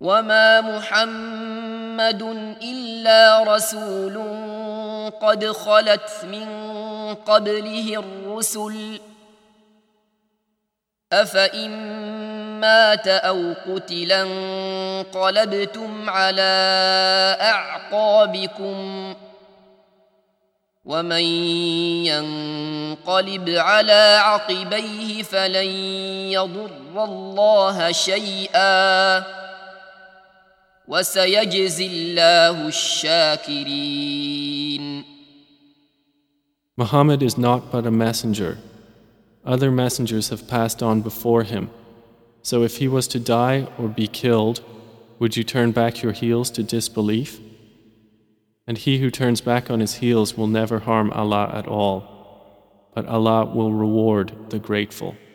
وما محمد إلا رسول قد خلت من قبله الرسل أفإن مات أو قتلا انقلبتم على أعقابكم ومن ينقلب على عقبيه فلن يضر الله شيئا وسيجزي الله الشاكرين. Muhammad is not but a messenger. Other messengers have passed on before him. So if he was to die or be killed, would you turn back your heels to disbelief? And he who turns back on his heels will never harm Allah at all, but Allah will reward the grateful.